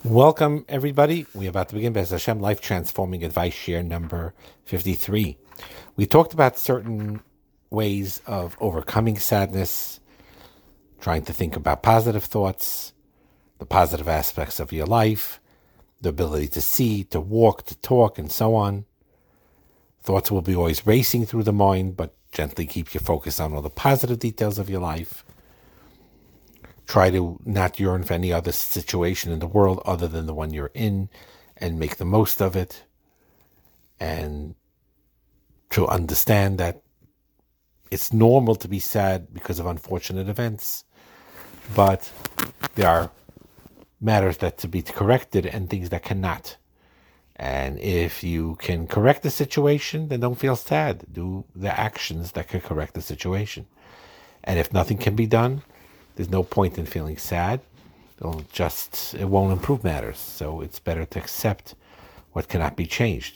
Welcome, everybody. We're about to begin Bez Hashem Life Transforming Advice Share number 53. We talked about certain ways of overcoming sadness, trying to think about positive thoughts, the positive aspects of your life, the ability to see, to walk, to talk, and so on. Thoughts will be always racing through the mind, but gently keep your focus on all the positive details of your life. Try to not yearn for any other situation in the world other than the one you're in, and make the most of it. And to understand that it's normal to be sad because of unfortunate events, but there are matters that to be corrected and things that cannot. And if you can correct the situation, then don't feel sad. Do the actions that can correct the situation. And if nothing can be done, there's no point in feeling sad. It won't improve matters. So it's better to accept what cannot be changed.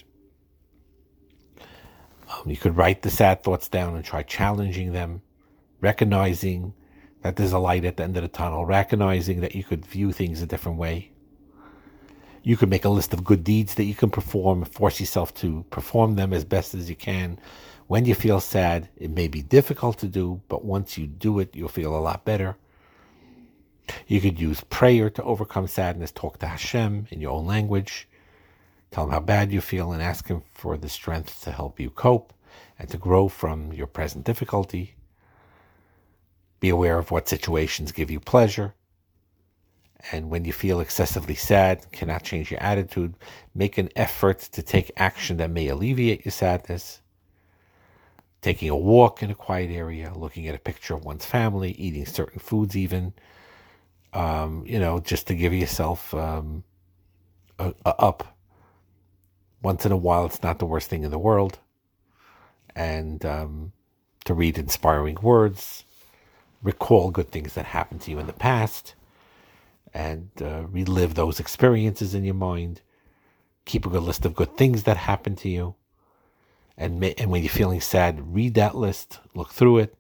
You could write the sad thoughts down and try challenging them, recognizing that there's a light at the end of the tunnel, recognizing that you could view things a different way. You could make a list of good deeds that you can perform, force yourself to perform them as best as you can. When you feel sad, it may be difficult to do, but once you do it, you'll feel a lot better. You could use prayer to overcome sadness. Talk to Hashem in your own language. Tell him how bad you feel and ask him for the strength to help you cope and to grow from your present difficulty. Be aware of what situations give you pleasure. And when you feel excessively sad, cannot change your attitude, make an effort to take action that may alleviate your sadness. Taking a walk in a quiet area, looking at a picture of one's family, eating certain foods even. Just to give yourself a up. Once in a while, it's not the worst thing in the world. And to read inspiring words, recall good things that happened to you in the past, and relive those experiences in your mind. Keep a good list of good things that happened to you. And when you're feeling sad, read that list, look through it.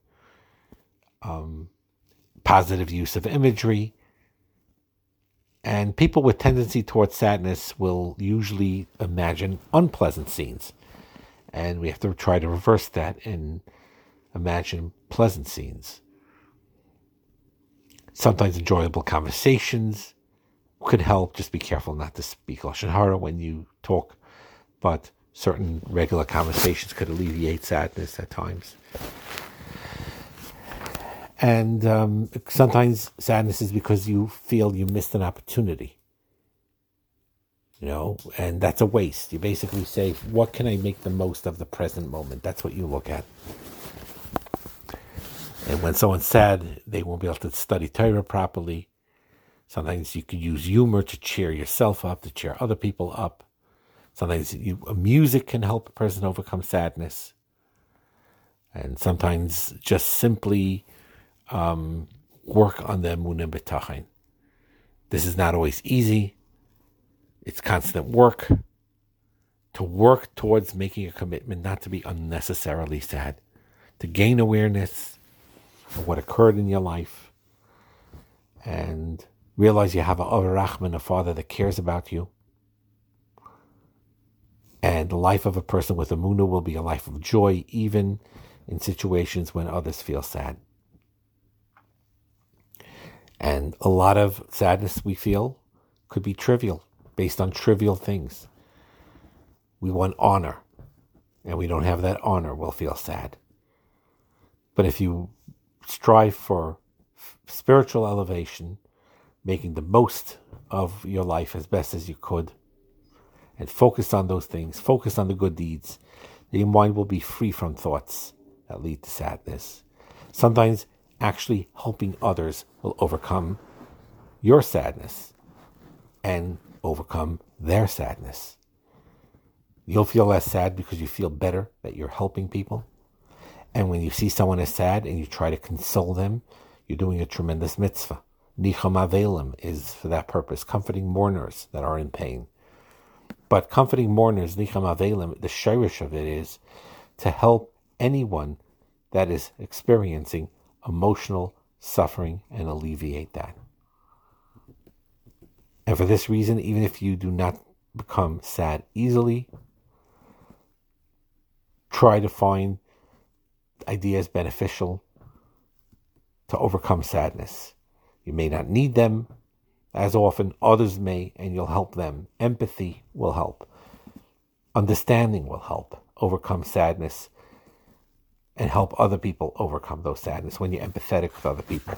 Positive use of imagery. And people with tendency towards sadness will usually imagine unpleasant scenes. And we have to try to reverse that and imagine pleasant scenes. Sometimes enjoyable conversations could help. Just be careful not to speak Lashon Hara when you talk. But certain regular conversations could alleviate sadness at times. And sometimes sadness is because you feel you missed an opportunity. And that's a waste. You basically say, what can I make the most of the present moment? That's what you look at. And when someone's sad, they won't be able to study Torah properly. Sometimes you could use humor to cheer yourself up, to cheer other people up. Sometimes music can help a person overcome sadness. And sometimes just simply work on the emunah b'tachin. This is not always easy. It's constant work. To work towards making a commitment not to be unnecessarily sad. To gain awareness of what occurred in your life. And realize you have a Rachman, a father that cares about you. And the life of a person with emunah will be a life of joy, even in situations when others feel sad. And a lot of sadness we feel could be trivial, based on trivial things. We want honor, and we don't have that honor, we'll feel sad. But if you strive for spiritual elevation, making the most of your life as best as you could, and focus on those things, focus on the good deeds, your mind will be free from thoughts that lead to sadness. Sometimes actually helping others will overcome your sadness and overcome their sadness. You'll feel less sad because you feel better that you're helping people. And when you see someone is sad and you try to console them, you're doing a tremendous mitzvah. Nicham Avelim is for that purpose, comforting mourners that are in pain. But comforting mourners, Nicham Avelim, the shirish of it is to help anyone that is experiencing emotional suffering and alleviate that. And for this reason, even if you do not become sad easily, try to find ideas beneficial to overcome sadness. You may not need them as often, others may, and you'll help them. Empathy will help. Understanding will help overcome sadness and help other people overcome those sadness when you're empathetic with other people.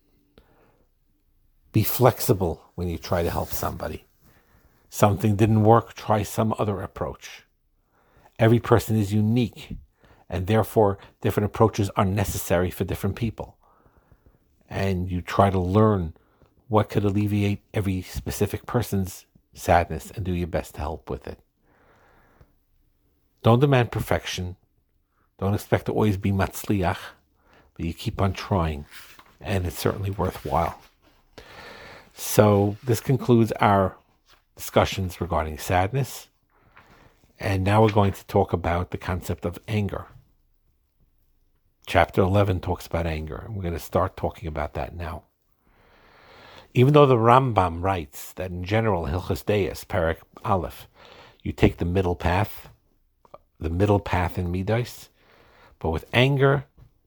Be flexible when you try to help somebody. Something didn't work, try some other approach. Every person is unique, and therefore different approaches are necessary for different people. And you try to learn what could alleviate every specific person's sadness and do your best to help with it. Don't demand perfection. Don't expect to always be matzliach, but you keep on trying, and it's certainly worthwhile. So this concludes our discussions regarding sadness, and now we're going to talk about the concept of anger. Chapter 11 talks about anger, and we're going to start talking about that now. Even though the Rambam writes that in general, Hilchos Deis, Perek Aleph, you take the middle path in Midos, but with anger,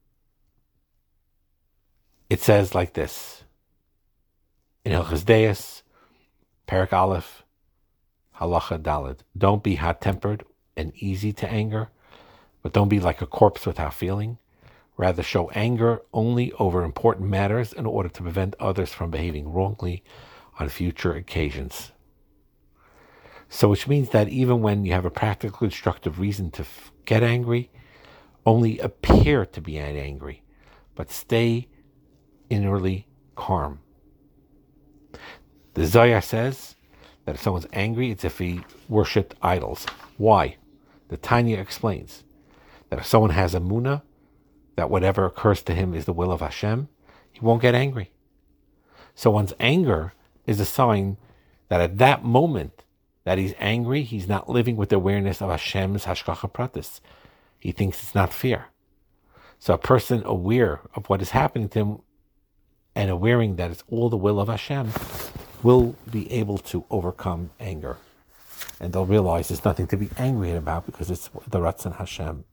it says like this. In Hilchos Deis, Perek Aleph, Halacha Daled, don't be hot-tempered and easy to anger, but don't be like a corpse without feeling. Rather, show anger only over important matters in order to prevent others from behaving wrongly on future occasions. So which means that even when you have a practical, constructive reason to get angry, only appear to be angry, but stay inwardly calm. The Zohar says that if someone's angry, it's if he worshipped idols. Why? The Tanya explains that if someone has emunah, that whatever occurs to him is the will of Hashem, he won't get angry. So one's anger is a sign that at that moment that he's angry, he's not living with the awareness of Hashem's hashgacha pratis. He thinks it's not fair. So a person aware of what is happening to him and aware that it's all the will of Hashem will be able to overcome anger. And they'll realize there's nothing to be angry about because it's the Ratzon Hashem.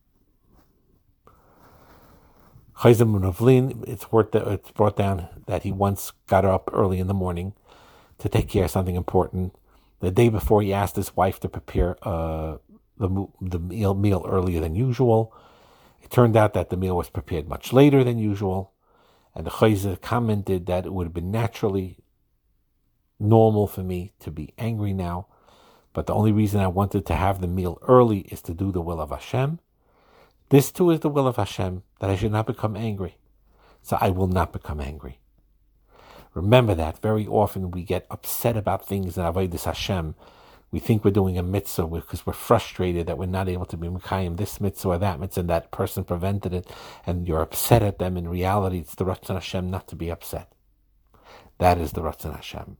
Chayzim Munavlin, it's brought down that he once got up early in the morning to take care of something important. The day before, he asked his wife to prepare the meal earlier than usual. It turned out that the meal was prepared much later than usual, and the Chayzim commented that it would have been naturally normal for me to be angry now, but the only reason I wanted to have the meal early is to do the will of Hashem. This too is the will of Hashem, that I should not become angry. So I will not become angry. Remember that very often we get upset about things in Avodas Hashem. We think we're doing a mitzvah because we're frustrated that we're not able to be mekayim this mitzvah or that mitzvah, and that person prevented it, and you're upset at them. In reality, it's the Ratzon Hashem not to be upset. That is the Ratzon Hashem.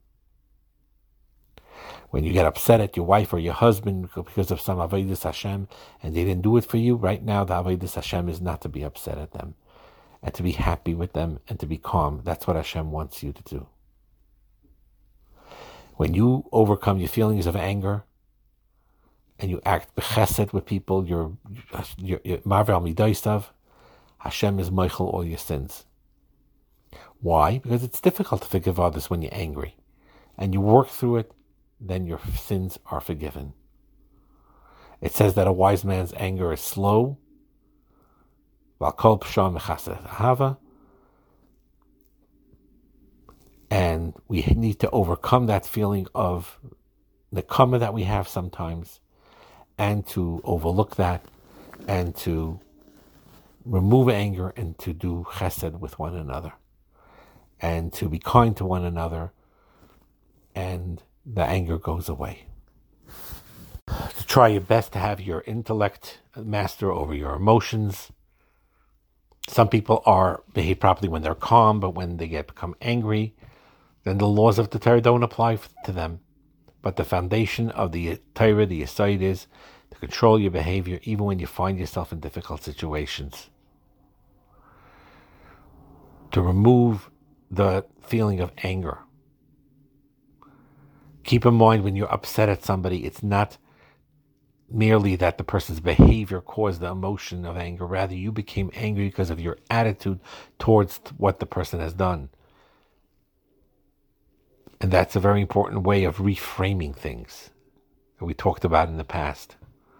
When you get upset at your wife or your husband because of some Avodas Hashem and they didn't do it for you, right now the Avodas Hashem is not to be upset at them and to be happy with them and to be calm. That's what Hashem wants you to do. When you overcome your feelings of anger and you act b'chesed with people, you're marver al midaisav, Hashem is meichel all your sins. Why? Because it's difficult to forgive others when you're angry. And you work through it, then your sins are forgiven. It says that a wise man's anger is slow, and we need to overcome that feeling of nekama that we have sometimes, and to overlook that, and to remove anger, and to do chesed with one another, and to be kind to one another, and the anger goes away. To try your best to have your intellect master over your emotions. Some people behave properly when they're calm, but when they become angry, then the laws of the Torah don't apply to them. But the foundation of the Torah, the Yesod, is to control your behavior even when you find yourself in difficult situations. To remove the feeling of anger. Keep in mind when you're upset at somebody, it's not merely that the person's behavior caused the emotion of anger. Rather, you became angry because of your attitude towards what the person has done. And that's a very important way of reframing things that we talked about in the past.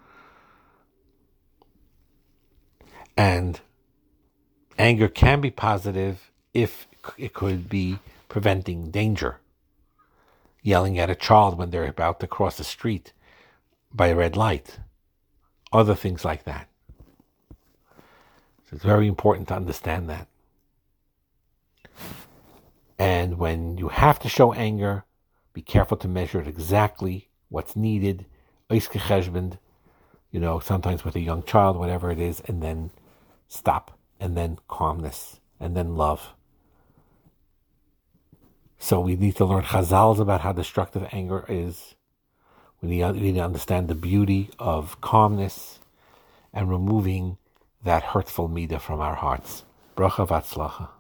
And anger can be positive if it could be preventing danger. Yelling at a child when they're about to cross the street by a red light. Other things like that. So it's very important to understand that. And when you have to show anger, be careful to measure it exactly what's needed. Sometimes with a young child, whatever it is, and then stop, and then calmness, and then love. So we need to learn chazals about how destructive anger is. We need to understand the beauty of calmness and removing that hurtful midah from our hearts. Bracha v'atzlacha.